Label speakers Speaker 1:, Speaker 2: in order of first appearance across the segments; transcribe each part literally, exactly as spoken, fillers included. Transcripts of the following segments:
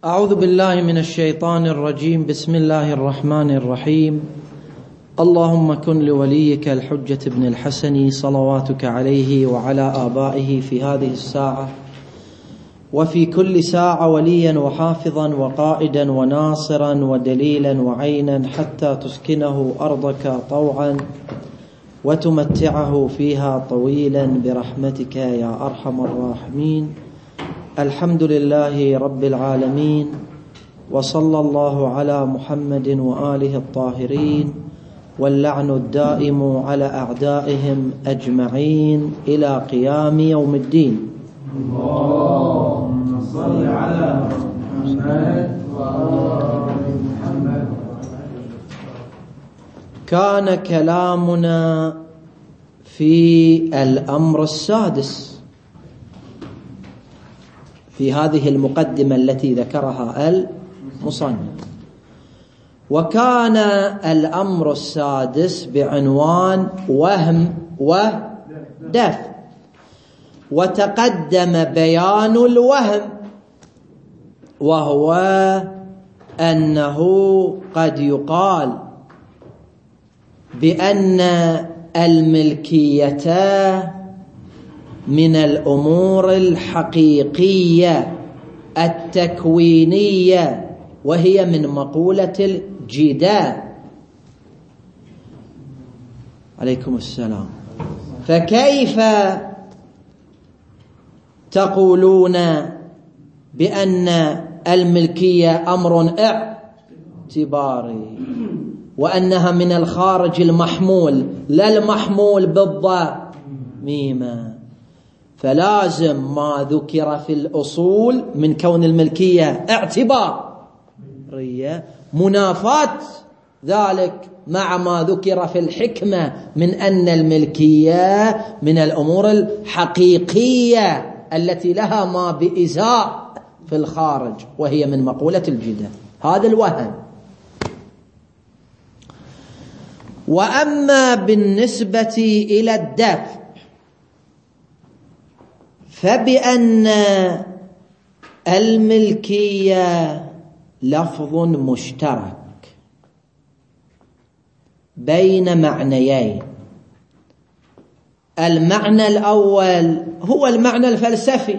Speaker 1: أعوذ بالله من الشيطان الرجيم. بسم الله الرحمن الرحيم. اللهم كن لوليك الحجة ابن الحسن صلواتك عليه وعلى آبائه في هذه الساعة وفي كل ساعة وليا وحافظا وقائدا وناصرا ودليلا وعينا حتى تسكنه أرضك طوعا وتمتعه فيها طويلا برحمتك يا أرحم الراحمين. الحمد لله رب العالمين، وصلى الله على محمد وآله الطاهرين، واللعن الدائم على أعدائهم أجمعين إلى قيام يوم الدين.
Speaker 2: اللهم صل على محمد وآل محمد.
Speaker 1: كان كلامنا في الأمر السادس في هذه المقدمة التي ذكرها المصنف، وكان الأمر السادس بعنوان وهم ودفع، وتقدم بيان الوهم، وهو أنه قد يقال بأن الملكية من الأمور الحقيقية التكوينية، وهي من مقولة الجدال. عليكم السلام. فكيف تقولون بأن الملكية أمر اعتباري وأنها من الخارج المحمول لا المحمول بالضميمة؟ فلازم ما ذكر في الأصول من كون الملكية اعتبارية منافاة ذلك مع ما ذكر في الحكمة من أن الملكية من الأمور الحقيقية التي لها ما بإزاء في الخارج، وهي من مقولة الجدال. هذا الوهم. وأما بالنسبة إلى الدفع فبأن الملكية لفظ مشترك بين معنيين. المعنى الأول هو المعنى الفلسفي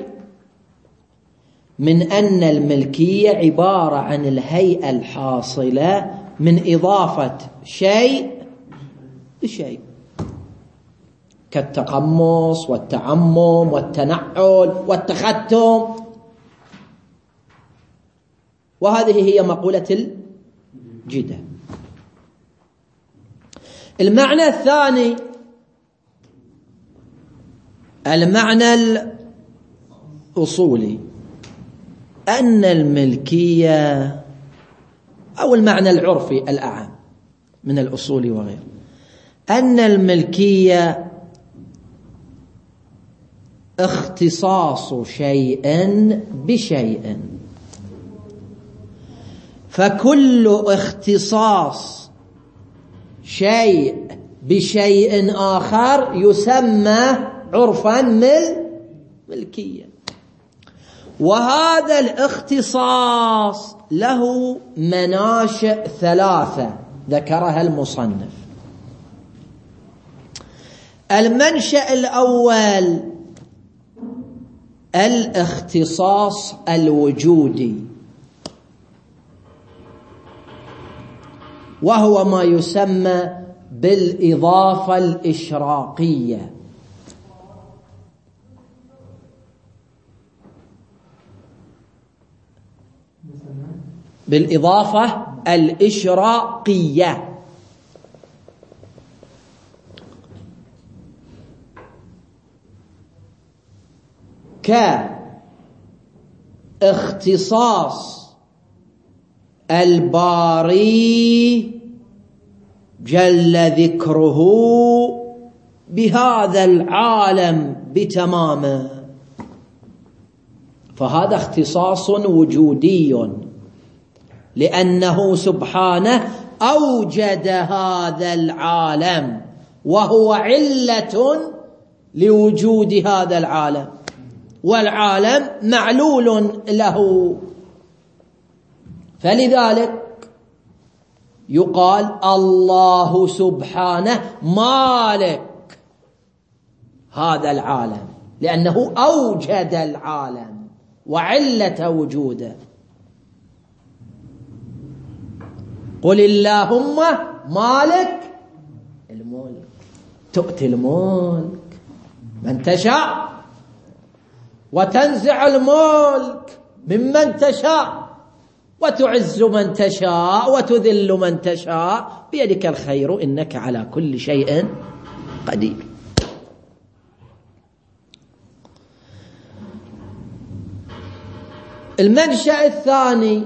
Speaker 1: من أن الملكية عبارة عن الهيئة الحاصلة من إضافة شيء بشيء، كالتقمص والتعمم والتنعل والتختم، وهذه هي مقولة الجدال. المعنى الثاني المعنى الأصولي، أن الملكية أو المعنى العرفي الأعم من الأصول وغيره، أن الملكية اختصاص شيء بشيء، فكل اختصاص شيء بشيء آخر يسمى عرفا ملكية. وهذا الاختصاص له مناشئ ثلاثة ذكرها المصنف. المنشأ الأول الاختصاص الوجودي، وهو ما يسمى بالإضافة الإشراقية. بالإضافة الإشراقية كاختصاص الباري جل ذكره بهذا العالم بتمامه، فهذا اختصاص وجودي لأنه سبحانه أوجد هذا العالم وهو علة لوجود هذا العالم، والعالم معلول له. فلذلك يقال الله سبحانه مالك هذا العالم، لأنه أوجد العالم وعلة وجوده. قل اللهم مالك الملك تؤتي الملك من تشاء وتنزع الملك ممن تشاء وتعز من تشاء وتذل من تشاء بيدك الخير إنك على كل شيء قدير. المنشأ الثاني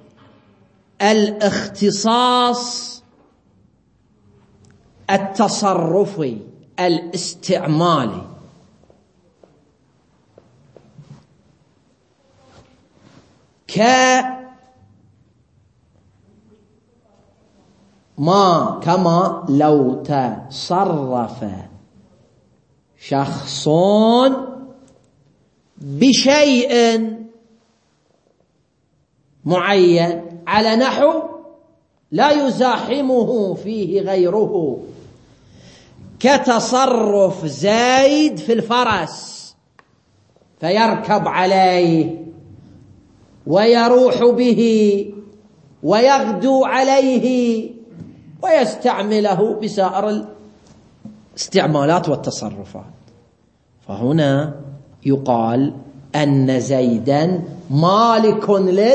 Speaker 1: الاختصاص التصرفي الاستعمالي. كما كما لو تصرف شخص بشيء معين على نحو لا يزاحمه فيه غيره، كتصرف زيد في الفرس فيركب عليه ويروح به ويغدو عليه ويستعمله بسائر الاستعمالات والتصرفات. فهنا يقال أن زيدا مالك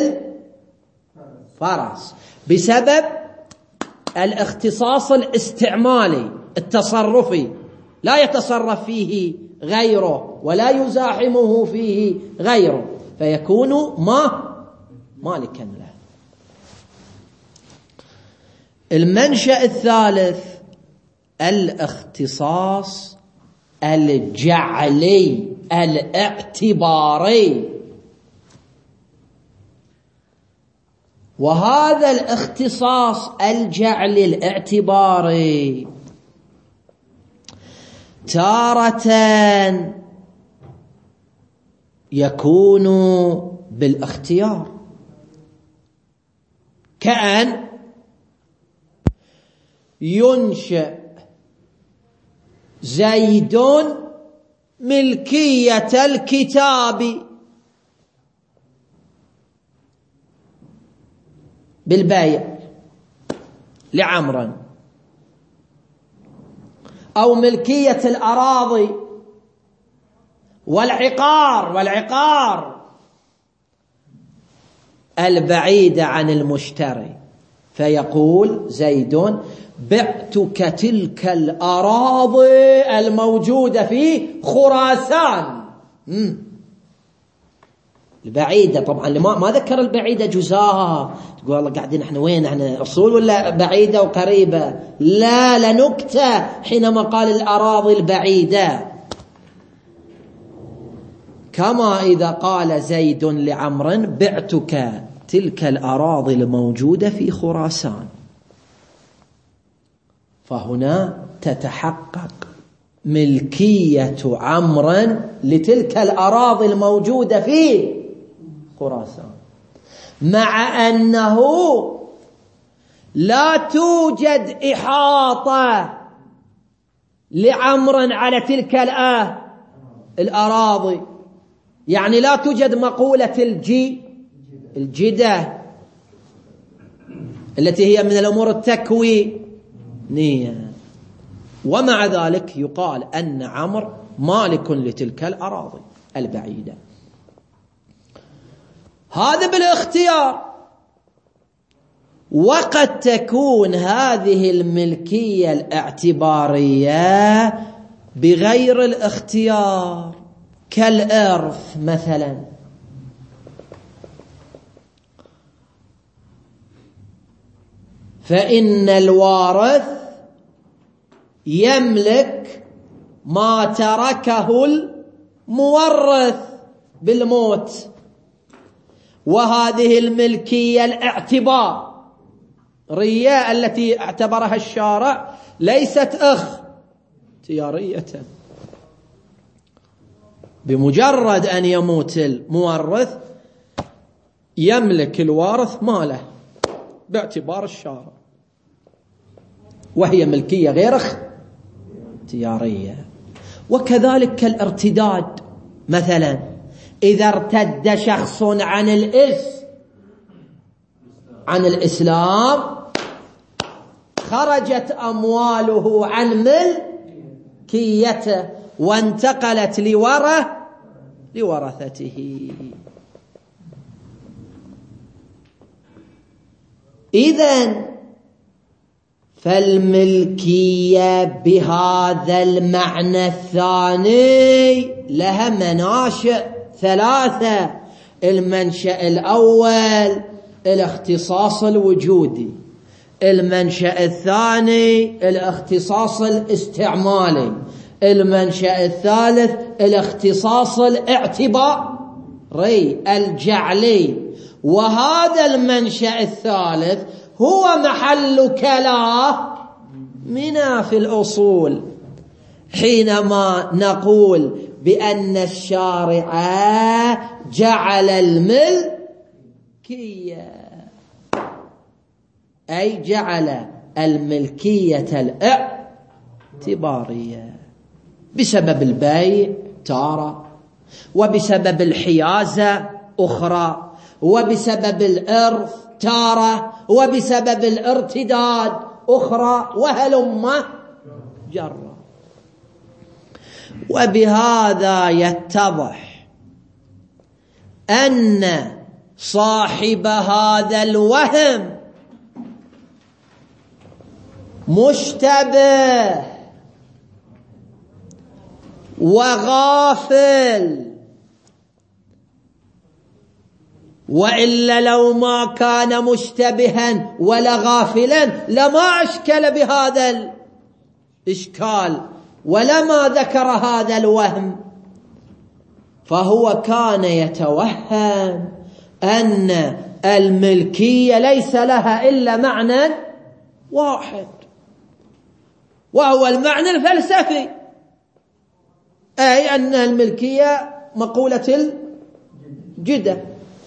Speaker 1: للفرس بسبب الاختصاص الاستعمالي التصرفي، لا يتصرف فيه غيره ولا يزاحمه فيه غيره، فيكون ما مالكا له. المنشأ الثالث الاختصاص الجعلي الاعتباري، وهذا الاختصاص الجعلي الاعتباري تارة يكون بالاختيار، كأن ينشأ زيد ملكية الكتاب بالبيع لعمرو، أو ملكية الأراضي والعقار والعقار البعيدة عن المشتري، فيقول زيد بعتك تلك الأراضي الموجودة في خراسان البعيدة. طبعا ما ذكر البعيدة جزاها، تقول والله قاعدين احنا وين، احنا أصول ولا بعيدة وقريبة؟ لا، لنكتة حينما قال الأراضي البعيدة. كما إذا قال زيد لعمرو بعتك تلك الأراضي الموجودة في خراسان، فهنا تتحقق ملكية عمرو لتلك الأراضي الموجودة في خراسان، مع أنه لا توجد إحاطة لعمرو على تلك الأراضي، يعني لا توجد مقولة الجي الجدة التي هي من الأمور التكوينية، ومع ذلك يقال أن عمرو مالك لتلك الأراضي البعيدة. هذا بالاختيار. وقد تكون هذه الملكية الاعتبارية بغير الاختيار، كالإرث مثلا. فإن الوارث يملك ما تركه المورث بالموت، وهذه الملكية الاعتبارية التي اعتبرها الشارع ليست اختيارية. بمجرد أن يموت المورث يملك الوارث ماله باعتبار الشارع، وهي ملكية غير اختيارية. وكذلك كالارتداد، مثلا إذا ارتد شخص عن الإس عن الإسلام خرجت أمواله عن ملكيته وانتقلت لوره لورثته. إذن فالملكية بهذا المعنى الثاني لها مناشئ ثلاثة. المنشأ الأول الاختصاص الوجودي، المنشأ الثاني الاختصاص الاستعمالي، المنشأ الثالث الاختصاص الاعتباري الجعلي. وهذا المنشأ الثالث هو محل كلامنا في الأصول حينما نقول بأن الشارع جعل الملكية، أي جعل الملكية الاعتبارية بسبب البيع تارة، وبسبب الحيازة أخرى، وبسبب الإرث تارة، وبسبب الارتداد أخرى، وهلم جرا. وبهذا يتضح أن صاحب هذا الوهم مشتبه وغافل، وإلا لو ما كان مشتبها ولا غافلا لما أشكل بهذا الإشكال ولما ذكر هذا الوهم. فهو كان يتوهم أن الملكية ليس لها إلا معنى واحد، وهو المعنى الفلسفي، أي أن الملكية مقولة الجدة.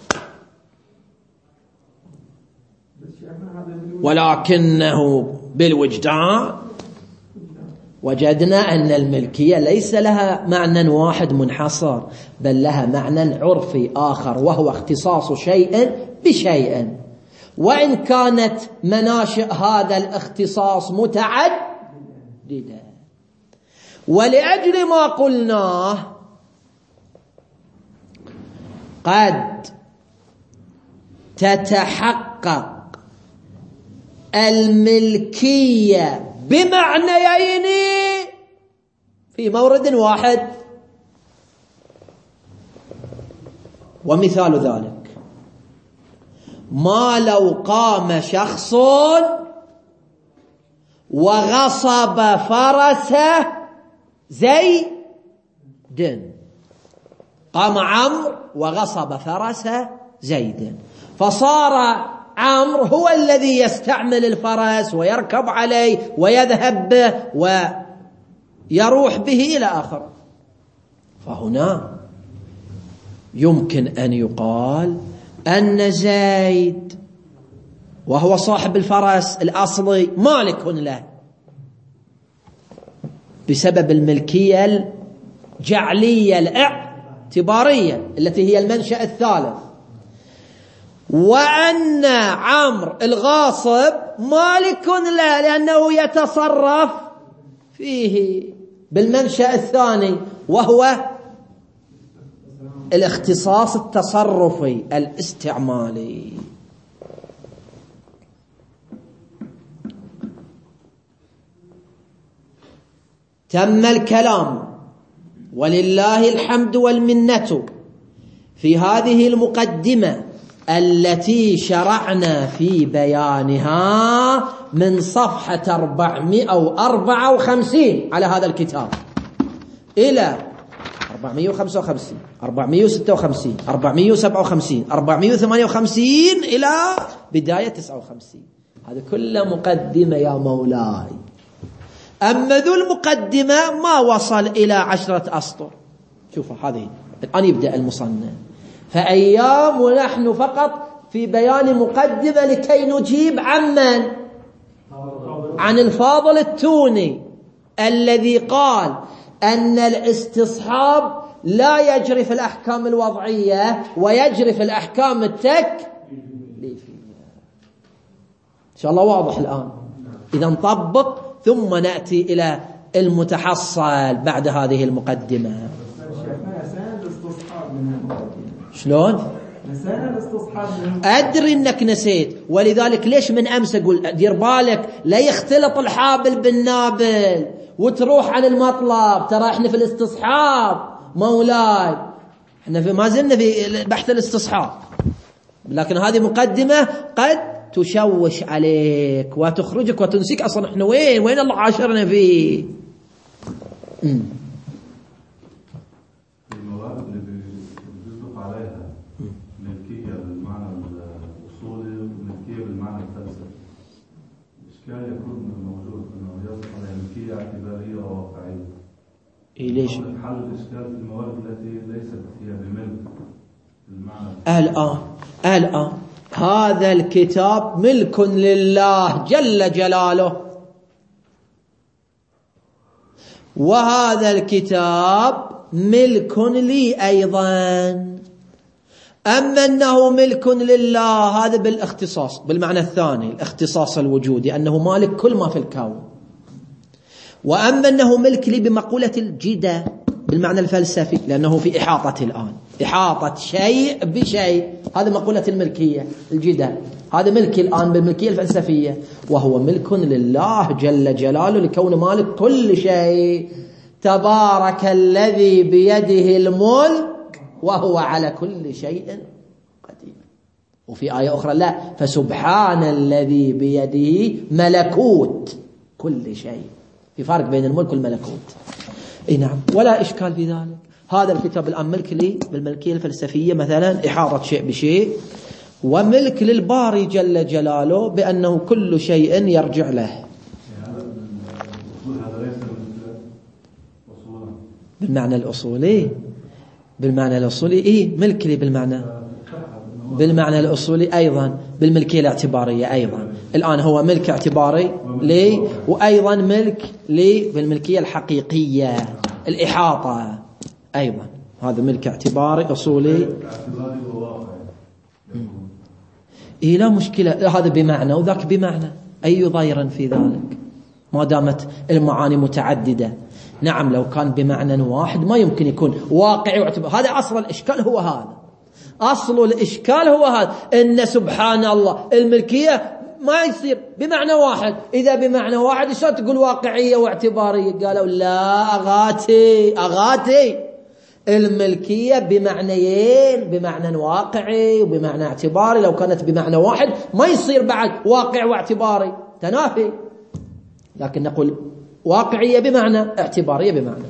Speaker 1: ولكنه بالوجدان وجدنا أن الملكية ليس لها معنى واحد منحصر، بل لها معنى عرفي آخر، وهو اختصاص شيء بشيء، وإن كانت مناشئ هذا الاختصاص متعددة. ولأجل ما قلناه قد تتحقق الملكية بمعنيين في مورد واحد. ومثال ذلك ما لو قام شخص وغصب فرسه زيد، قام عمرو وغصب فرسه زيد، فصار عمرو هو الذي يستعمل الفرس ويركب عليه ويذهب به ويروح به إلى آخره. فهنا يمكن أن يقال أن زيد وهو صاحب الفرس الأصلي مالك له بسبب الملكية الجعلية الاعتبارية التي هي المنشأ الثالث، وأن عمرو الغاصب مالك له لأنه يتصرف فيه بالمنشأ الثاني، وهو الاختصاص التصرفي الاستعمالي. تم الكلام ولله الحمد والمنة في هذه المقدمة التي شرعنا في بيانها من صفحة أربعمائة وأربعة وخمسين على هذا الكتاب إلى أربعمائة وخمسة وخمسين، أربعمائة وستة وخمسين، أربعمائة وسبعة وخمسين، أربعمائة وثمانية وخمسين إلى بداية تسعة وخمسين. هذا كله مقدمة يا مولاي. أما ذو المقدمة ما وصل إلى عشرة أسطر. شوفوا هذه الآن يبدأ المصنف فأيام ونحن فقط في بيان مقدمة لكي نجيب عن من؟ عن الفاضل التوني الذي قال أن الاستصحاب لا يجري في الأحكام الوضعية ويجري في الأحكام التكليفية. إن شاء الله واضح الآن. إذا نطبق ثم نأتي إلى المتحصل بعد هذه المقدمة. شلون؟ أدري أنك نسيت، ولذلك ليش من أمس أقول دير بالك لا يختلط الحابل بالنابل وتروح عن المطلب. ترى إحنا في الاستصحاب مولاي، إحنا في ما زلنا في بحث الاستصحاب، لكن هذه مقدمة قد تشوش عليك وتخرجك وتنسيك أصلا إحنا وين وين الله عاشرنا فيه. امم
Speaker 3: المواد اللي بيطلق عليها ملكية بالمعنى الأصولي وملكية بالمعنى الفلسفي، الإشكال يكون موجود إنه يطلق عليها ملكية اعتبارية وواقعية.
Speaker 1: إيه ليش؟
Speaker 3: حل الإشكال في المواد التي ليست هي بملك بالمعنى
Speaker 1: الآن الآن هذا الكتاب ملك لله جل جلاله، وهذا الكتاب ملك لي أيضا. أما أنه ملك لله هذا بالاختصاص، بالمعنى الثاني الاختصاص الوجودي، أنه مالك كل ما في الكون. وأما أنه ملك لي بمقولة الجدة بالمعنى الفلسفي، لأنه في إحاطة الآن، إحاطة شيء بشيء، هذا مقولة الملكية الجدة، هذا ملك الآن بالملكية الفلسفية، وهو ملك لله جل جلاله لكون مالك كل شيء. تبارك الذي بيده الملك وهو على كل شيء قدير. وفي آية أخرى لا، فسبحان الذي بيده ملكوت كل شيء. في فرق بين الملك والملكوت. اي نعم، ولا إشكال في ذلك. هذا الكتاب الآن ملك لي بالملكية الفلسفية مثلا، إحاطة شيء بشيء، وملك للباري جل جلاله بأنه كل شيء يرجع له. بالمعنى الأصولي، بالمعنى الأصولي إيه ملك لي بالمعنى بالمعنى الأصولي أيضا بالملكية الاعتبارية أيضا. الآن هو ملك اعتباري لي، وأيضا ملك لي بالملكية الحقيقية الإحاطة أيضا. هذا ملك اعتباري أصولي. إيه لا مشكلة، هذا بمعنى وذاك بمعنى، أي ضير في ذلك ما دامت المعاني متعددة. نعم لو كان بمعنى واحد ما يمكن يكون واقعي واعتبار. هذا أصل الإشكال، هو هذا أصل الإشكال، هو هذا إن سبحان الله الملكية ما يصير بمعنى واحد. إذا بمعنى واحد شو تقول واقعية واعتبارية؟ قالوا لا أغاتي أغاتي الملكية بمعنيين، بمعنى واقعي وبمعنى اعتباري. لو كانت بمعنى واحد ما يصير بعد واقع واعتباري، تنافي. لكن نقول واقعية بمعنى، اعتبارية بمعنى.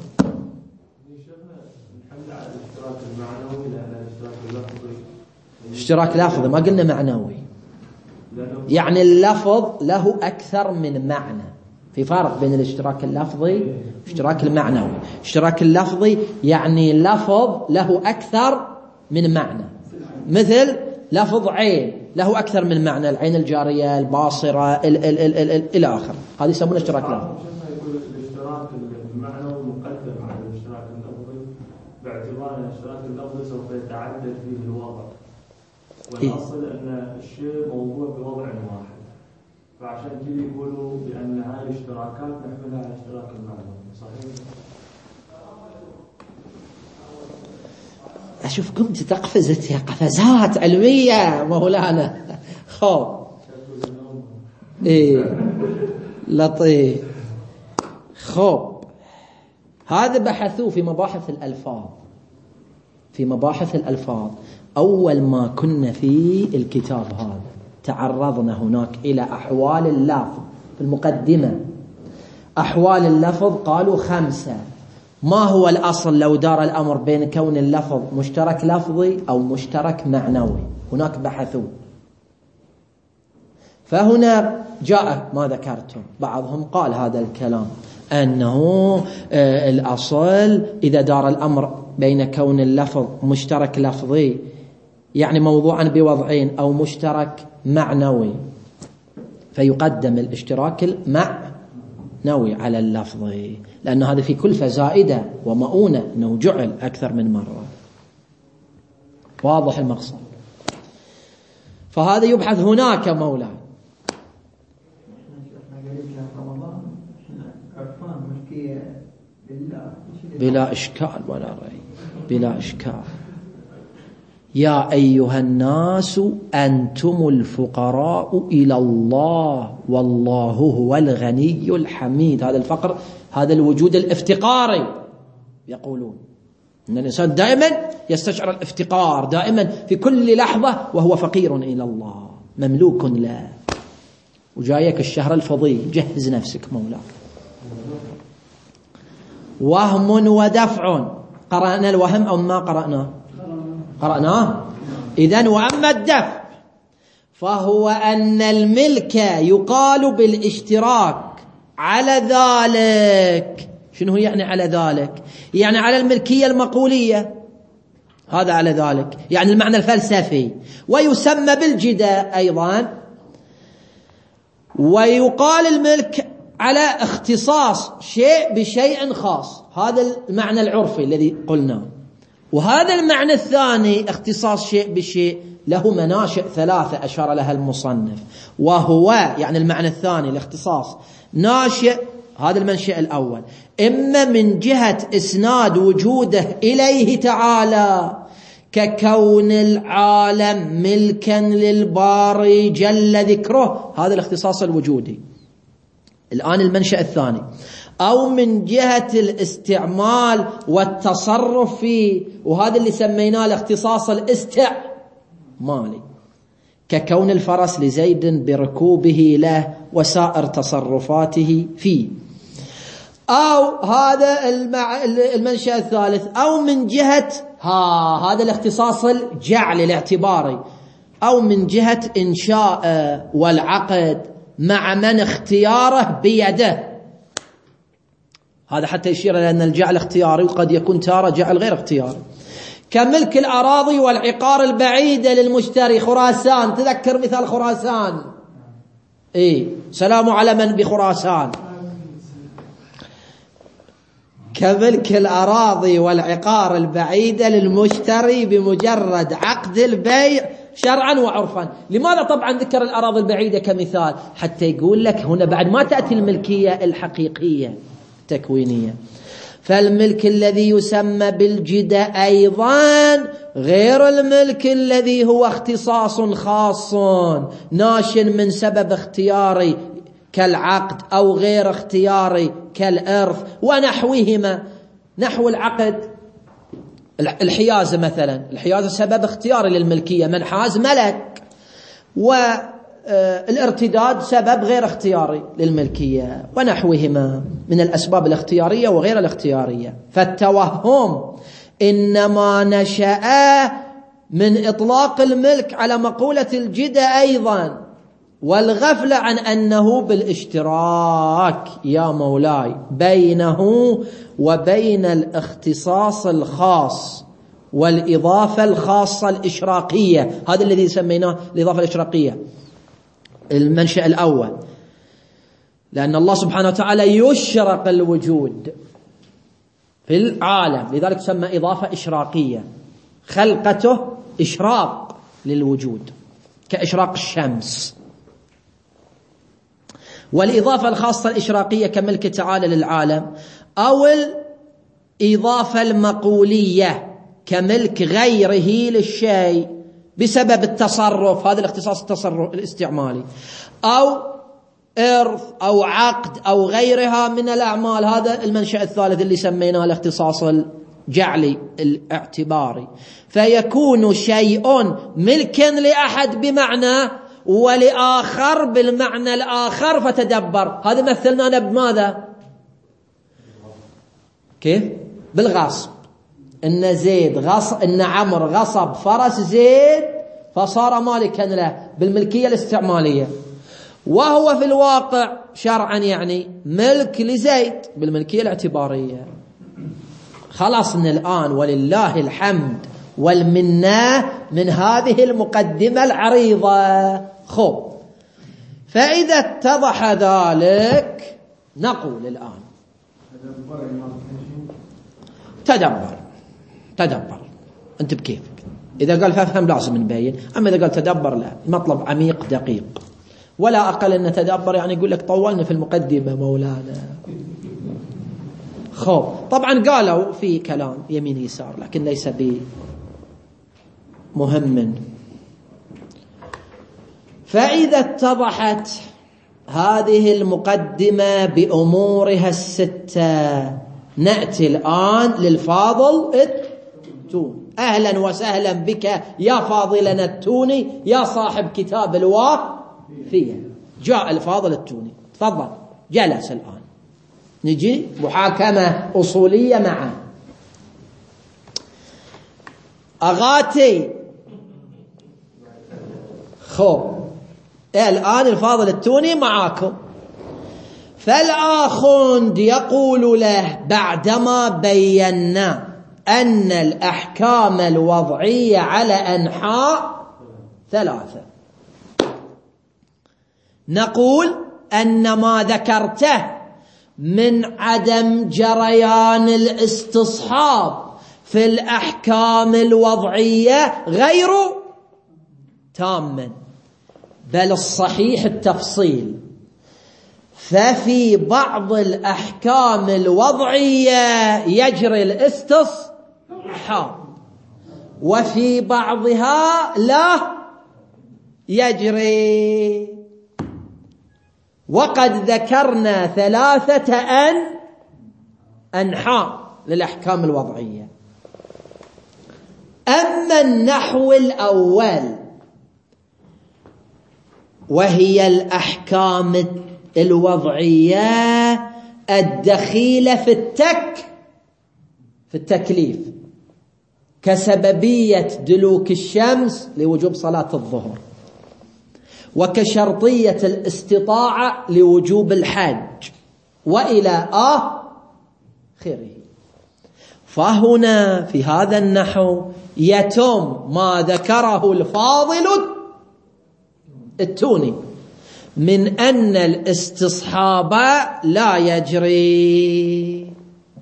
Speaker 1: اشتراك لفظي ما قلنا معنوي، يعني اللفظ له أكثر من معنى. في فرق بين الاشتراك اللفظي والاشتراك المعنوي. الاشتراك اللفظي يعني لفظ له أكثر من معنى، مثل لفظ عين له أكثر من معنى، العين الجارية، الباصرة، ال ال ال ال ال إلى آخر. هذه يسمونه اشتراك لفظي.
Speaker 4: الاشتراك المعنوي مقدم على الاشتراك اللفظي باعتبار أن الاشتراك اللفظي سوف يتعدد فيه الوضع، والأصل أن الشيء موضوع بوضع واحد، فعشان كذا يقولوا بأن هذه الاشتراكات نحملها على اشتراك المعنوي. صحيح؟
Speaker 1: أشوف قمت تقفزت يا قفزات علمية مولانا. خوف إيه لطيف. خوف هذا بحثوه في مباحث الألفاظ، في مباحث الألفاظ. أول ما كنا في الكتاب هذا تعرضنا هناك إلى أحوال اللفظ في المقدمة. أحوال اللفظ قالوا خمسة. ما هو الأصل لو دار الأمر بين كون اللفظ مشترك لفظي أو مشترك معنوي؟ هناك بحثوا. فهنا جاء ما ذكرتم، بعضهم قال هذا الكلام أنه الأصل إذا دار الأمر بين كون اللفظ مشترك لفظي يعني موضوعا بوضعين أو مشترك معنوي، فيقدم الاشتراك المعنوي على اللفظي، لأن هذا في كلفة زائدة ومؤونة أنه جعل أكثر من مرة. واضح المقصد؟ فهذا يبحث هناك مولاي. بلا إشكال ولا ريب، بلا إشكال. يا أيها الناس أنتم الفقراء إلى الله والله هو الغني الحميد. هذا الفقر، هذا الوجود الافتقاري. يقولون أن الإنسان دائما يستشعر الافتقار، دائما في كل لحظة وهو فقير إلى الله مملوك له. وجايك الشهر الفضيل، جهز نفسك مولاك. وهم ودفع، قرأنا الوهم أو ما قرأناه؟ قرأناه. إذن وأما الدفع فهو أن الملك يقال بالاشتراك على ذلك. شنو يعني على ذلك؟ يعني على الملكية المقولية، هذا على ذلك يعني المعنى الفلسفي. ويسمى بالجداء أيضا. ويقال الملك على اختصاص شيء بشيء خاص، هذا المعنى العرفي الذي قلناه. وهذا المعنى الثاني اختصاص شيء بشيء له مناشئ ثلاثة أشار لها المصنف. وهو يعني المعنى الثاني الاختصاص ناشئ، هذا المنشأ الأول، إما من جهة إسناد وجوده إليه تعالى ككون العالم ملكا للباري جل ذكره، هذا الاختصاص الوجودي. الآن المنشأ الثاني، أو من جهة الاستعمال والتصرف فيه، وهذا اللي سميناه الاختصاص الاستعمالي ككون الفرس لزيد بركوبه له وسائر تصرفاته فيه. أو هذا المنشأ الثالث، أو من جهة ها هذا الاختصاص الجعلي الاعتباري، أو من جهة إنشاء والعقد مع من اختياره بيده. هذا حتى يشير إلى أن الجعل اختياري، وقد يكون تارة جعل غير اختياري، كملك الأراضي والعقار البعيدة للمشتري. خراسان، تذكر مثال خراسان، إيه سلام على من بخراسان. كملك الأراضي والعقار البعيدة للمشتري بمجرد عقد البيع شرعا وعرفا. لماذا طبعا ذكر الأراضي البعيدة كمثال؟ حتى يقول لك هنا بعد ما تأتي الملكية الحقيقية التكوينية. فالملك الذي يسمى بالجدة أيضا غير الملك الذي هو اختصاص خاص ناش من سبب اختياري كالعقد، أو غير اختياري كالإرث ونحوهما. نحو العقد، الحيازة مثلا، الحيازة سبب اختياري للملكية، من حاز ملك. والارتداد سبب غير اختياري للملكية، ونحوهما من الأسباب الاختيارية وغير الاختيارية. فالتوهم إنما نشأ من إطلاق الملك على مقولة الجدة أيضا، والغفلة عن أنه بالاشتراك يا مولاي بينه وبين الاختصاص الخاص والإضافة الخاصة الإشراقية. هذا الذي سميناه الإضافة الإشراقية، المنشأ الأول، لأن الله سبحانه وتعالى يشرق الوجود في العالم، لذلك سمى إضافة إشراقية. خلقته إشراق للوجود كإشراق الشمس. والإضافة الخاصة الإشراقية كملك تعالى للعالم، أو الإضافة المقولية كملك غيره للشيء بسبب التصرف، هذا الاختصاص التصرف الاستعمالي، أو إرث أو عقد أو غيرها من الأعمال، هذا المنشأ الثالث اللي سميناه الاختصاص الجعلي الاعتباري. فيكون شيء ملكا لأحد بمعنى ولآخر بالمعنى الآخر. فتدبر، هذا مثلنا بماذا؟ كيف؟ بالغصب. إن زيد غصب، إن عمر غصب فرس زيد فصار مالكا له بالملكية الاستعمالية، وهو في الواقع شرعا يعني ملك لزيد بالملكية الاعتبارية. خلصنا الآن ولله الحمد والمنة من هذه المقدمة العريضة. خب، فإذا اتضح ذلك نقول الآن تدبر تدبر أنت بكيفك. إذا قال فافهم لازم نبين، أما إذا قال تدبر لا، المطلب عميق دقيق، ولا أقل أن تدبر يعني يقول لك طولنا في المقدمة مولانا. خب، طبعا قالوا في كلام يمين يسار لكن ليس بمهم. فإذا اتضحت هذه المقدمة بأمورها الستة نأتي الآن للفاضل التوني. أهلا وسهلا بك يا فاضلنا التوني يا صاحب كتاب الوافية. جاء الفاضل التوني، تفضل، جلس. الآن نجي محاكمة أصولية معه. أغاتي خب، الآن الفاضل التوني معاكم. فالآخوند يقول له بعدما بينا أن الأحكام الوضعية على أنحاء ثلاثة، نقول أن ما ذكرته من عدم جريان الاستصحاب في الأحكام الوضعية غير تام، بل الصحيح التفصيل. ففي بعض الأحكام الوضعية يجري الاستصحاب وفي بعضها لا يجري. وقد ذكرنا ثلاثة أن أنحاء للأحكام الوضعية. أما النحو الأول وهي الأحكام الوضعية الدخيلة في التك في التكليف، كسببية دلوك الشمس لوجوب صلاة الظهر، وكشرطية الاستطاعة لوجوب الحج، وإلى آخره. فهنا في هذا النحو يتم ما ذكره الفاضل التوني من أن الاستصحاب لا يجري.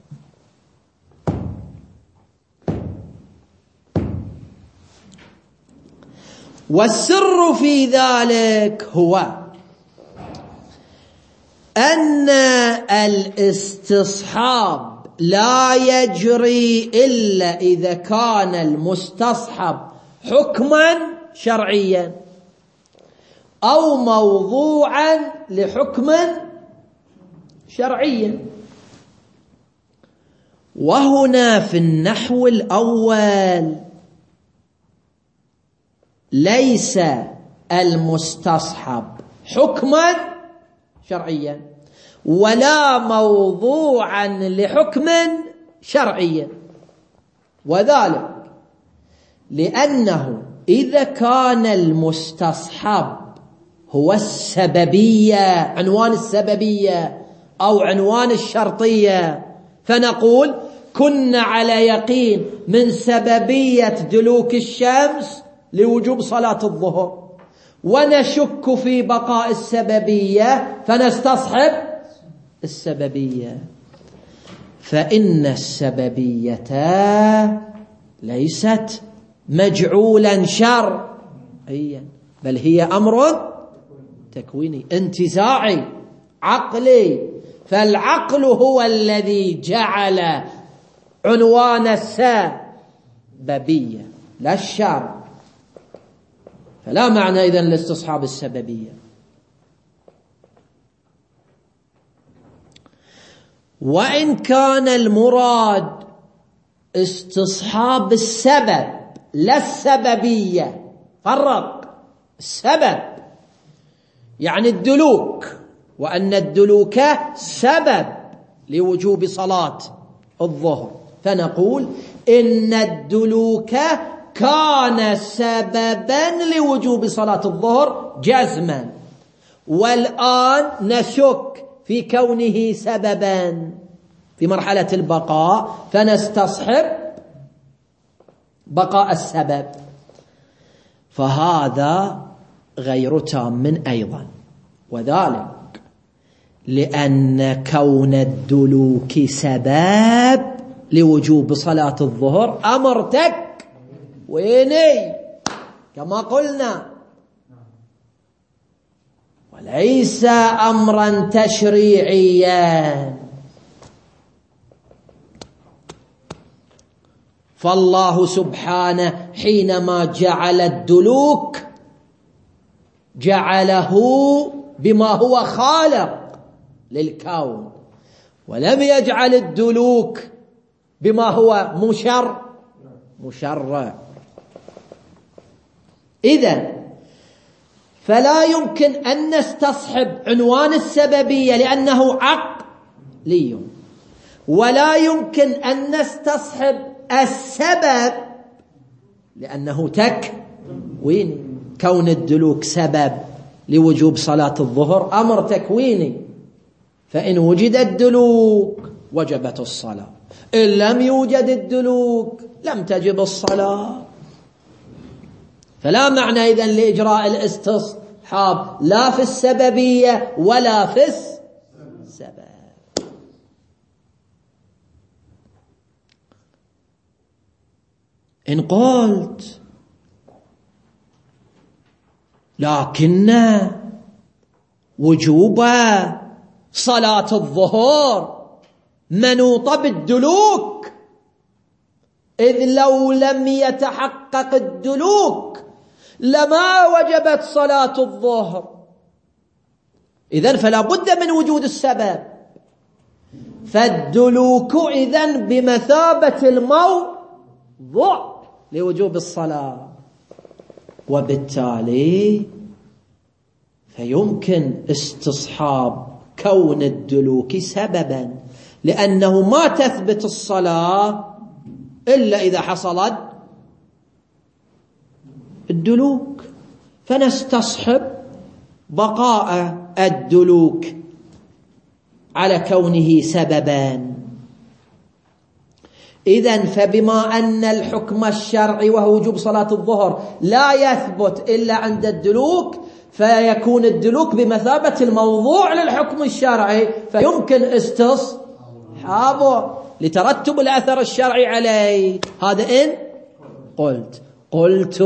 Speaker 1: والسر في ذلك هو أن الاستصحاب لا يجري إلا إذا كان المستصحب حكما شرعيا أو موضوعا لحكم شرعي. وهنا في النحو الأول ليس المستصحب حكما شرعيا ولا موضوعا لحكم شرعي، وذلك لأنه إذا كان المستصحب هو السببية، عنوان السببية أو عنوان الشرطية، فنقول كنا على يقين من سببية دلوك الشمس لوجوب صلاة الظهر، ونشك في بقاء السببية فنستصحب السببية. فإن السببية ليست مجعولا شرعيا بل هي أمر تكويني انتزاعي عقلي. فالعقل هو الذي جعل عنوان السببية لا الشرع، فلا معنى إذن لاستصحاب السببية. وإن كان المراد استصحاب السبب لا السببية، فرق السبب يعني الدلوك، وأن الدلوك سبب لوجوب صلاة الظهر، فنقول إن الدلوك كان سببا لوجوب صلاة الظهر جزما، والآن نشك في كونه سببا في مرحلة البقاء فنستصحب بقاء السبب، فهذا غير تام أيضا. وذلك لأن كون الدلوك سبب لوجوب صلاة الظهر أمر تكويني كما قلنا، وليس أمرا تشريعيا. فالله سبحانه حينما جعل الدلوك جعله بما هو خالق للكون، ولم يجعل الدلوك بما هو مشر مشرع. إذن فلا يمكن أن نستصحب عنوان السببية لأنه عقلي، ولا يمكن أن نستصحب السبب لأنه تكويني. كون الدلوك سبب لوجوب صلاة الظهر أمر تكويني، فإن وجد الدلوك وجبت الصلاة، إن لم يوجد الدلوك لم تجب الصلاة. فلا معنى إذن لإجراء الاستصحاب لا في السببية ولا في السبب. إن قلت لكن وجوب صلاة الظهر منوط بالدلوك، إذ لو لم يتحقق الدلوك لما وجبت صلاة الظهر، إذن فلا بد من وجود السبب. فالدلوك إذن بمثابة الموضوع لوجوب الصلاة، وبالتالي فيمكن استصحاب كون الدلوك سببا، لأنه ما تثبت الصلاة إلا إذا حصلت الدلوك، فنستصحب بقاء الدلوك على كونه سببا. إذن فبما أن الحكم الشرعي وهو وجوب صلاة الظهر لا يثبت إلا عند الدلوك، فيكون الدلوك بمثابة الموضوع للحكم الشرعي، فيمكن استصحابه لترتب الأثر الشرعي عليه. هذا إن قلت قلت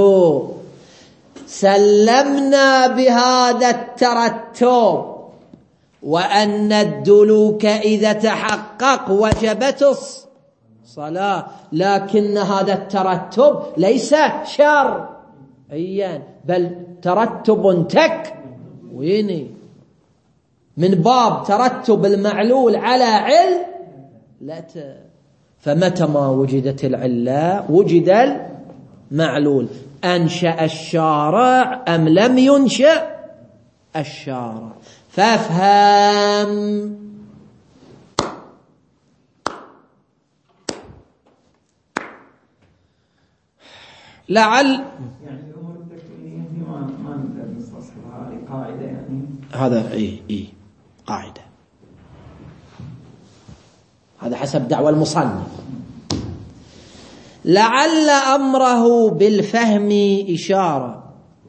Speaker 1: سلمنا بهذا الترتب، وأن الدلوك إذا تحقق وجبت الصلاة، لكن هذا الترتب ليس شرعيا بل ترتب تكويني من باب ترتب المعلول على علته. فمتى ما وجدت العلة وجد المعلول. أنشأ الشارع أم لم ينشأ الشارع؟ فافهم. لعل
Speaker 2: يعني الأمور التكوينية ما ما نقدر نستصحبها، هذه قاعدة يعني.
Speaker 1: هذا إيه إيه قاعدة، هذا حسب دعوى المصنف. لعل أمره بالفهم إشارة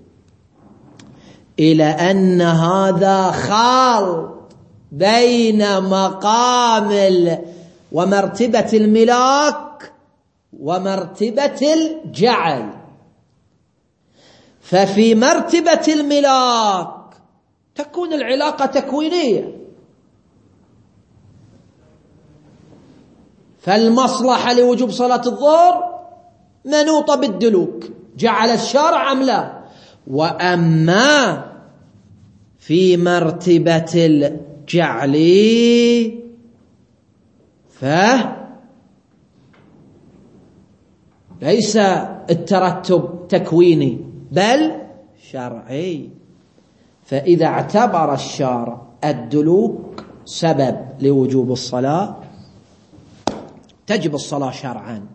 Speaker 1: إلى أن هذا خلط بين مقام ومرتبة الملاك ومرتبة الجعل. ففي مرتبة الملاك تكون العلاقة تكوينية، فالمصلحة لوجوب صلاة الظهر منوطة بالدلوك، جعل الشارع أم لا. وأما في مرتبة الجعل فليس الترتب تكويني بل شرعي. فإذا اعتبر الشارع الدلوك سبب لوجوب الصلاة تجب الصلاة شرعا،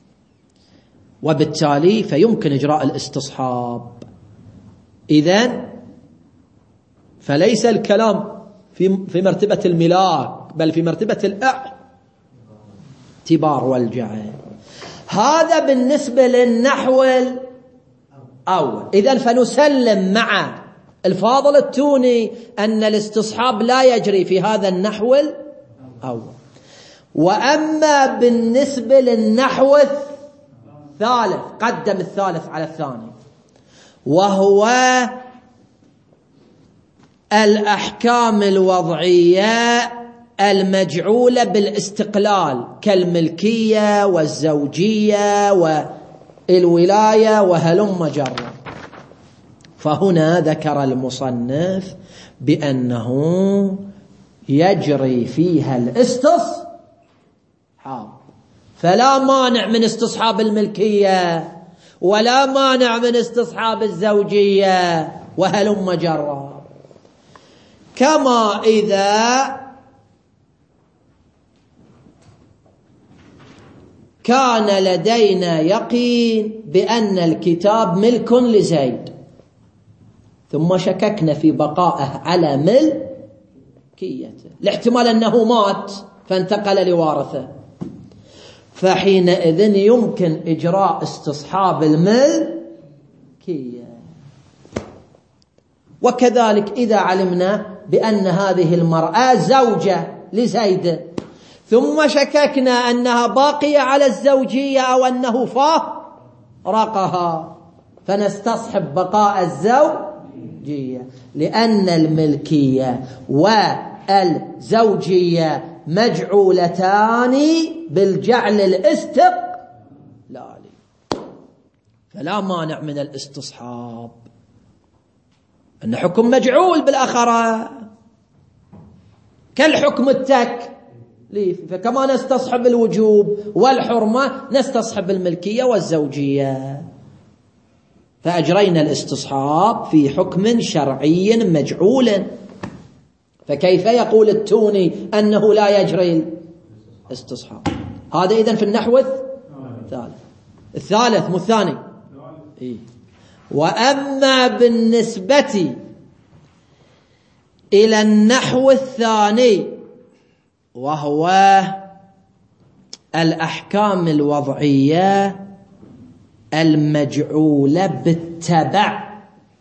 Speaker 1: وبالتالي فيمكن إجراء الاستصحاب. إذن فليس الكلام في في مرتبة الملاك بل في مرتبة الاعتبار والجعل. هذا بالنسبة للنحو الأول. إذن فنسلم مع الفاضل التوني أن الاستصحاب لا يجري في هذا النحو الأول. وأما بالنسبة للنحو الثالث، قدم الثالث على الثاني، وهو الأحكام الوضعية المجعولة بالاستقلال كالملكية والزوجية والولاية وهلم جرا. فهنا ذكر المصنف بأنه يجري فيها الاستصحاب، فلا مانع من استصحاب الملكية ولا مانع من استصحاب الزوجية وهلم جرا. كما إذا كان لدينا يقين بأن الكتاب ملك لزيد، ثم شككنا في بقائه على ملكيته لاحتمال أنه مات فانتقل لوارثه، فحينئذ يمكن إجراء استصحاب الملكية. وكذلك إذا علمنا بأن هذه المرأة زوجة لزيد ثم شككنا أنها باقية على الزوجية أو أنه فارقها، فنستصحب بقاء الزوجية، لأن الملكية والزوجية مجعولتان بالجعل الاستقلالي، فلا مانع من الاستصحاب، أن حكم مجعول بالآخرة كالحكم التك، فكما نستصحب الوجوب والحرمة نستصحب الملكية والزوجية. فأجرينا الاستصحاب في حكم شرعي مجعول، فكيف يقول التوني أنه لا يجري الاستصحاب؟ هذا إذن في النحو الثالث الثالث مو الثاني. إيه. وأما بالنسبة إلى النحو الثاني وهو الأحكام الوضعية المجعولة بالتبع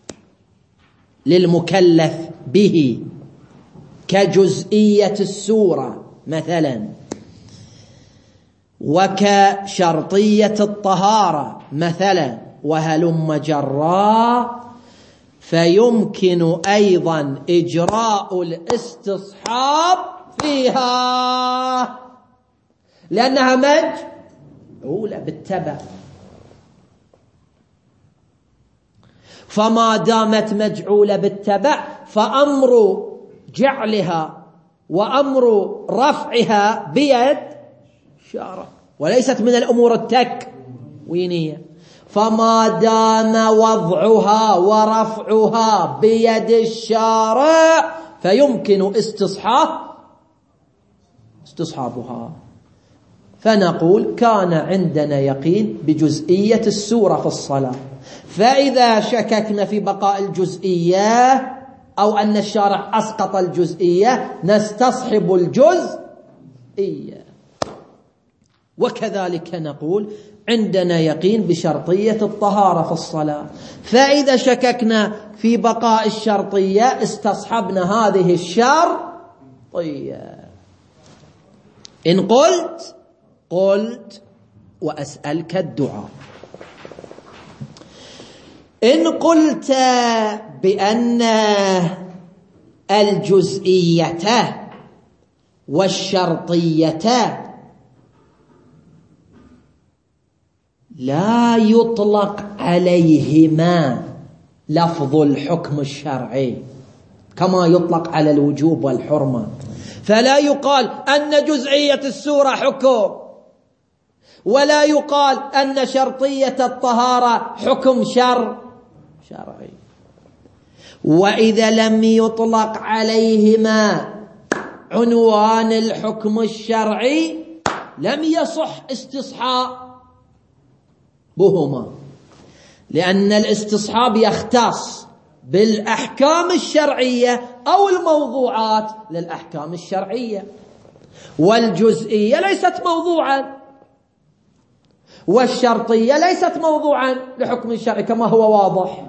Speaker 1: للمكلف به كجزئية السورة مثلا، وكشرطية الطهارة مثلا وهلم جرا، فيمكن أيضا إجراء الاستصحاب فيها لأنها مجعولة بالتبع. فما دامت مجعولة بالتبع فأمر جعلها وأمر رفعها بيد الشارع وليست من الأمور التكوينية. فما دام وضعها ورفعها بيد الشارع فيمكن استصحاب استصحابها. فنقول كان عندنا يقين بجزئية السورة في الصلاة، فإذا شككنا في بقاء الجزئية أو أن الشارع أسقط الجزئية نستصحب الجزئية. وكذلك نقول عندنا يقين بشرطية الطهارة في الصلاة، فإذا شككنا في بقاء الشرطية استصحبنا هذه الشرطية. إن قلت قلت وأسألك الدعاء. إن قلت بأن الجزئية والشرطية لا يطلق عليهما لفظ الحكم الشرعي كما يطلق على الوجوب والحرمة، فلا يقال أن جزئية السورة حكم، ولا يقال أن شرطية الطهارة حكم شر شرعي. وإذا لم يطلق عليهما عنوان الحكم الشرعي لم يصح استصحابهما، لأن الاستصحاب يختص بالأحكام الشرعية أو الموضوعات للأحكام الشرعية، والجزئية ليست موضوعا. والشرطية ليست موضوعا لحكم شرعي كما هو واضح،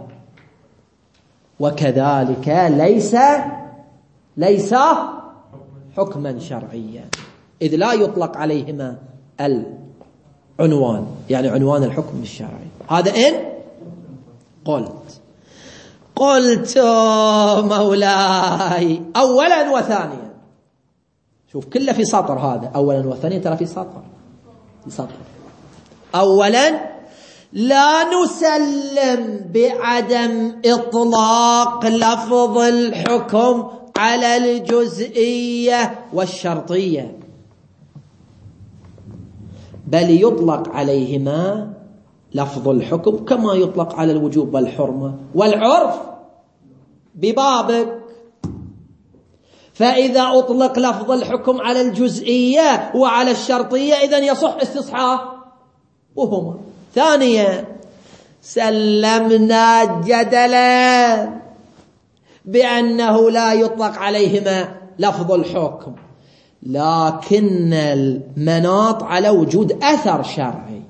Speaker 1: وكذلك ليس ليس حكما شرعيا، إذ لا يطلق عليهما العنوان، يعني عنوان الحكم الشرعي. هذا إن قلت قلت مولاي أولا وثانيا. شوف كله في سطر، هذا أولا وثانيا ترى في سطر في سطر. أولا لا نسلم بعدم إطلاق لفظ الحكم على الجزئية والشرطية، بل يطلق عليهما لفظ الحكم كما يطلق على الوجوب والحرمة والعرف ببابك. فإذا أطلق لفظ الحكم على الجزئية وعلى الشرطية إذن يصح استصحاب وهما. ثانيا سلمنا جدلا بأنه لا يطلق عليهما لفظ الحكم، لكن المناط على وجود أثر شرعي،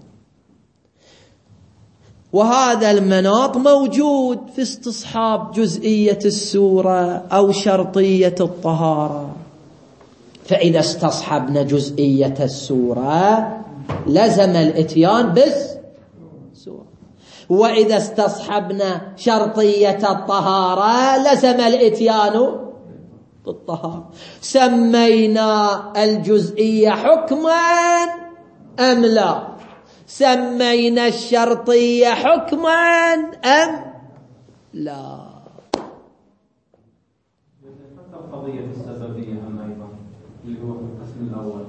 Speaker 1: وهذا المناط موجود في استصحاب جزئية السورة أو شرطية الطهارة. فإذا استصحبنا جزئية السورة لزم الاتيان بالسورة، وإذا استصحبنا شرطية الطهارة لزم الاتيان بالطهارة. سمينا الجزئية حكما أم لا؟ سمينا الشرطية حكما أم لا؟
Speaker 5: قضية السببية هم أيضا اللي هو في القسم الأول،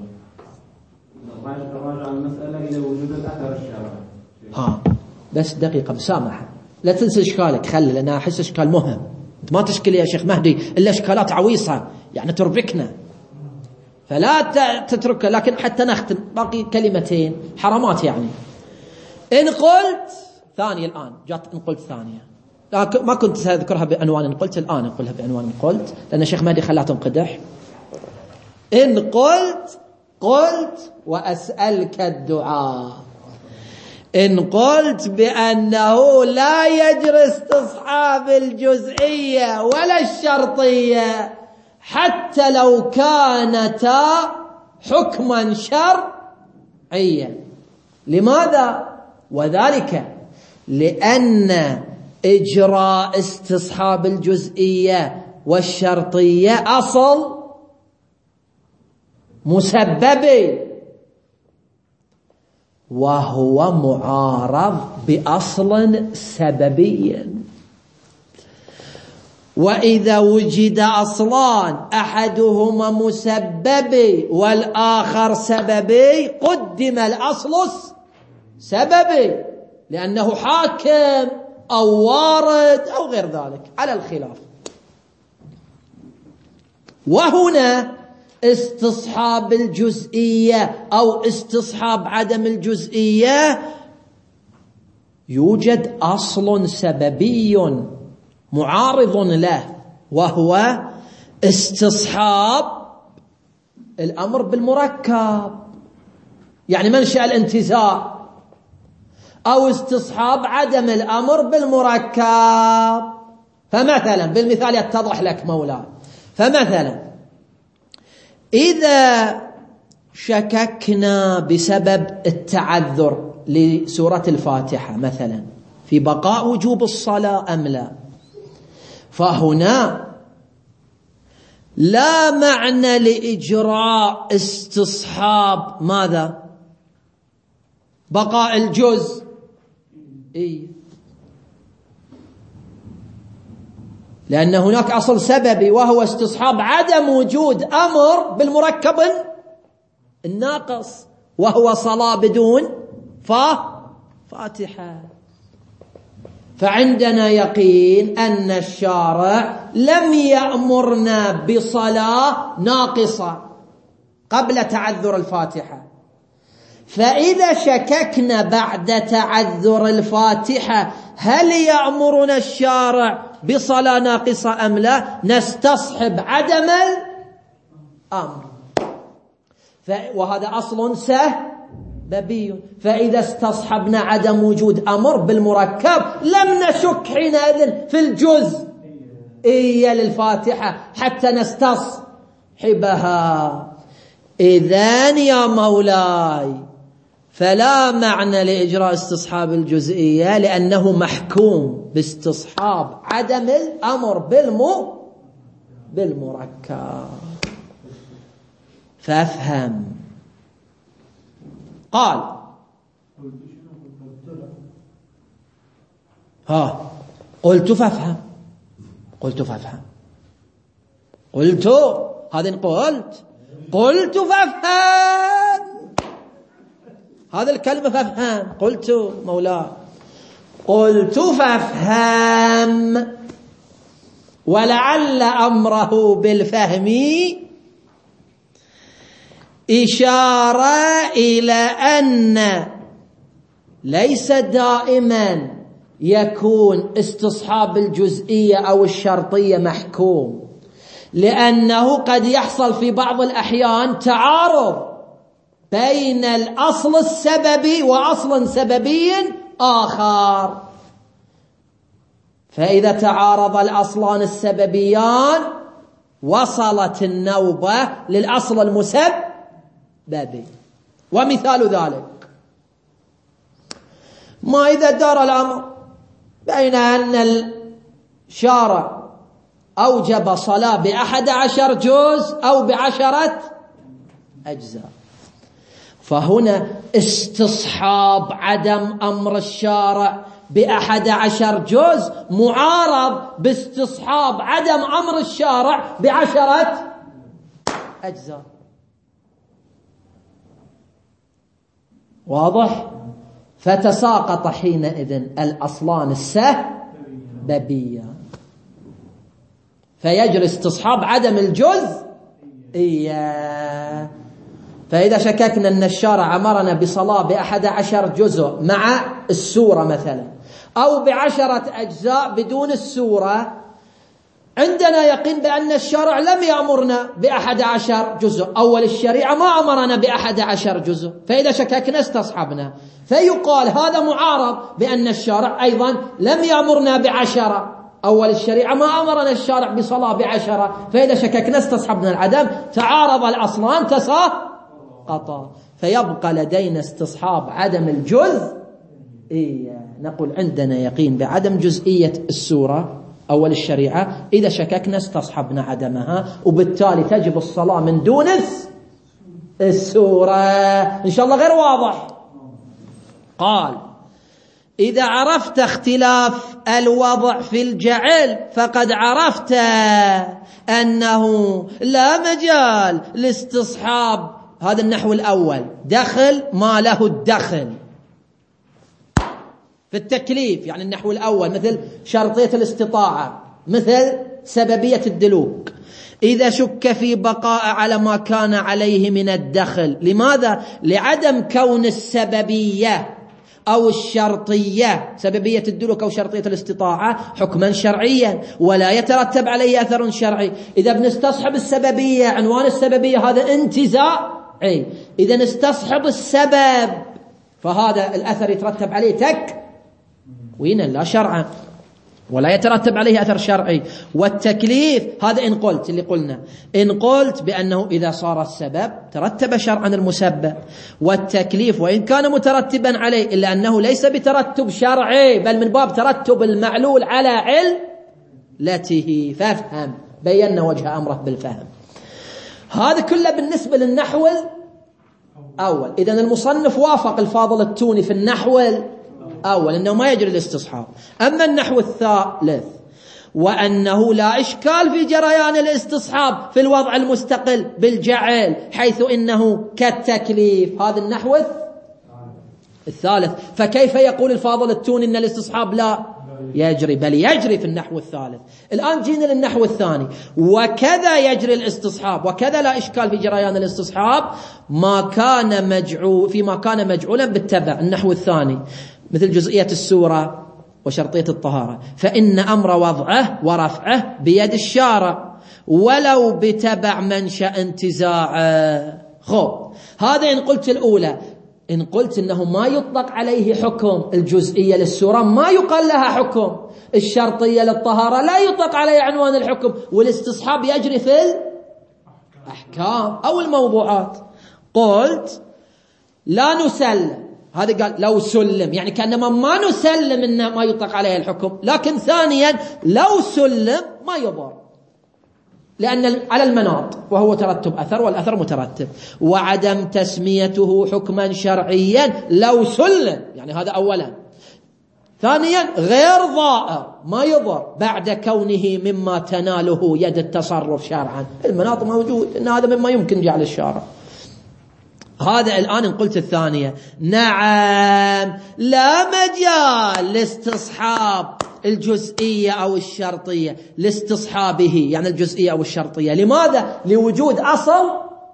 Speaker 5: راجع المسألة إلى وجود الأثر الشرعي.
Speaker 1: ها بس دقيقة مسامحة، لا تنسى إشكالك، خلي، لأن أحس إشكال مهم. ما تشكل يا شيخ مهدي إلا إشكالات عويصة يعني تربكنا، فلا تتركها. لكن حتى نختم باقي كلمتين حرامات يعني. إن قلت ثانية، الآن جات إن قلت ثانية، لكن ما كنت سأذكرها بعنوان إن قلت، الآن أقولها بعنوان إن قلت، لأن الشيخ مهدي خلاها تنقدح. إن قلت قلت وأسألك الدعاء. إن قلت بأنه لا يجري استصحاب الجزئية ولا الشرطية حتى لو كانتا حكما شرعيا. لماذا؟ وذلك لأن إجراء استصحاب الجزئية والشرطية أصل مسبب، وهو معارض بأصل سببي. وإذا وجد أصلان أحدهما مسببي والآخر سببي قدم الأصل سببي، لأنه حاكم أو وارد أو غير ذلك على الخلاف. وهنا استصحاب الجزئية أو استصحاب عدم الجزئية يوجد أصل سببي معارض له، وهو استصحاب الأمر بالمركب، يعني منشأ الانتزاع، أو استصحاب عدم الأمر بالمركب. فمثلا بالمثال يتضح لك مولاي، فمثلا إذا شككنا بسبب التعذر لسورة الفاتحة مثلا في بقاء وجوب الصلاة أم لا، فهنا لا معنى لإجراء استصحاب ماذا؟ بقاء الجزء، إيه؟ لأن هناك أصل سببي وهو استصحاب عدم وجود أمر بالمركب الناقص، وهو صلاة بدون فاتحة. فعندنا يقين أن الشارع لم يأمرنا بصلاة ناقصة قبل تعذر الفاتحة. فإذا شككنا بعد تعذر الفاتحة هل يأمرنا الشارع بصلاة ناقصة أم لا، نستصحب عدم الأمر. وهذا أصل بابي. فإذا استصحبنا عدم وجود أمر بالمركب لم نشك حينئذ في الجزئية للفاتحة حتى نستصحبها. إذن يا مولاي فلا معنى لإجراء استصحاب الجزئية لأنه محكوم باستصحاب عدم الأمر بالمو بالمركب. فافهم. قال ها قلت فافهم قلت فافهم قلت هذا قلت قلت فافهم هذا الكلمة فافهم. قلت مولاي قلت فافهم ولعل أمره بالفهم إشارة إلى أن ليس دائما يكون استصحاب الجزئية أو الشرطية محكوم، لأنه قد يحصل في بعض الأحيان تعارض بين الأصل السببي وأصل سببي آخر، فإذا تعارض الأصلان السببيان وصلت النوبة للأصل المسبب. ومثال ذلك ما إذا دار الأمر بين أن الشارع أوجب صلاة بأحد عشر جزء أو بعشرة أجزاء، فهنا استصحاب عدم أمر الشارع بأحد عشر جزء معارض باستصحاب عدم أمر الشارع بعشرة أجزاء. واضح؟ فتساقط حينئذ الأصلان السببيان، فيجري استصحاب عدم الجزئية. فإذا شككنا أن الشارع أمرنا بصلاة بأحد عشر جزء مع السورة مثلا، أو بعشرة أجزاء بدون السورة، عندنا يقين بأن الشارع لم يأمرنا بأحد عشر جزء، أول الشريعة ما أمرنا بأحد عشر جزء، فإذا شككنا استصحبنا، فيقال هذا معارض بأن الشارع أيضا لم يأمرنا بعشرة، أول الشريعة ما أمرنا الشارع بصلاة بعشرة، فإذا شككنا استصحبنا العدم، تعارض الأصلان تساقطا، فيبقى لدينا استصحاب عدم الجزئية. نقول عندنا يقين بعدم جزئية السورة أول الشريعة، إذا شككنا استصحبنا عدمها، وبالتالي تجب الصلاة من دون السورة. إن شاء الله غير واضح. قال إذا عرفت اختلاف الوضع في الجعل فقد عرفت أنه لا مجال لاستصحاب هذا النحو الأول، دخل ما له الدخل في التكليف، يعني النحو الأول مثل شرطية الاستطاعة، مثل سببية الدلوك. إذا شك في بقاء على ما كان عليه من الدخل، لماذا؟ لعدم كون السببية أو الشرطية، سببية الدلوك أو شرطية الاستطاعة حكما شرعيا ولا يترتب عليه أثر شرعي. إذا بنستصحب السببية، عنوان السببية هذا انتزاعي، إذا نستصحب السبب فهذا الأثر يترتب عليه تك وين لا شرعا، ولا يترتب عليه أثر شرعي. والتكليف هذا إن قلت اللي قلنا، إن قلت بأنه إذا صار السبب ترتب شرعا المسبب، والتكليف وإن كان مترتبا عليه إلا أنه ليس بترتب شرعي بل من باب ترتب المعلول على علته. فافهم، بينا وجه أمره بالفهم. هذا كله بالنسبة للنحو الأول. إذن المصنف وافق الفاضل التوني في النحو الأول أنه ما يجري الاستصحاب. أما النحو الثالث وأنه لا إشكال في جريان الاستصحاب في الوضع المستقل بالجعل، حيث إنه كالتكليف، هذا النحو الثالث. فكيف يقول الفاضل التوني أن الاستصحاب لا يجري؟ بل يجري في النحو الثالث. الآن جينا للنحو الثاني، وكذا يجري الاستصحاب، وكذا لا إشكال في جريان الاستصحاب ما كان مجعول فيما كان مجعولا بالتبع. النحو الثاني مثل جزئية السورة وشرطية الطهارة، فإن أمر وضعه ورفعه بيد الشارع ولو بتبع منشأ انتزاعه. خب هذا إن قلت الأولى إن قلت إنه ما يطلق عليه حكم الجزئية للسورة ما يقال لها حكم، الشرطية للطهارة لا يطلق عليه عنوان الحكم، والاستصحاب يجري في الأحكام أو الموضوعات. قلت لا نسلم، هذا قال لو سلم، يعني كأنما ما نسلم إنه ما يطلق عليه الحكم، لكن ثانيا لو سلم ما يضر، لأن على المناط وهو ترتب أثر والأثر مترتب. وعدم تسميته حكما شرعيا لو سلم، يعني هذا أولا. ثانيا غير ضائر ما يضر بعد كونه مما تناله يد التصرف شرعا، المناط موجود، إن هذا مما يمكن جعل الشارع. هذا الآن إن قلت الثانية نعم لا مجال لاستصحاب الجزئية أو الشرطية لاستصحابه، يعني الجزئية أو الشرطية. لماذا؟ لوجود أصل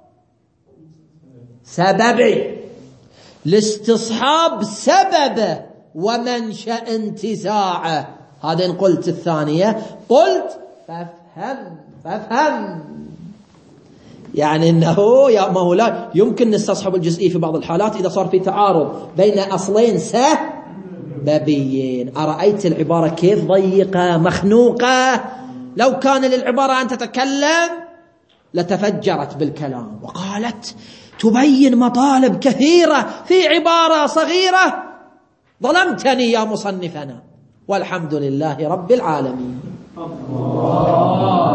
Speaker 1: سببي، لاستصحاب سببه ومنشأ انتزاعه. هذا إن قلت الثانية. قلت فافهم فافهم يعني أنه يا ما هو لا يمكن نستصحب الجزئي في بعض الحالات إذا صار في تعارض بين أصلين سببيين. أرأيت العبارة كيف ضيقة مخنوقة؟ لو كان للعبارة أن تتكلم لتفجرت بالكلام وقالت تبين مطالب كثيرة في عبارة صغيرة. ظلمتني يا مصنفنا، والحمد لله رب العالمين.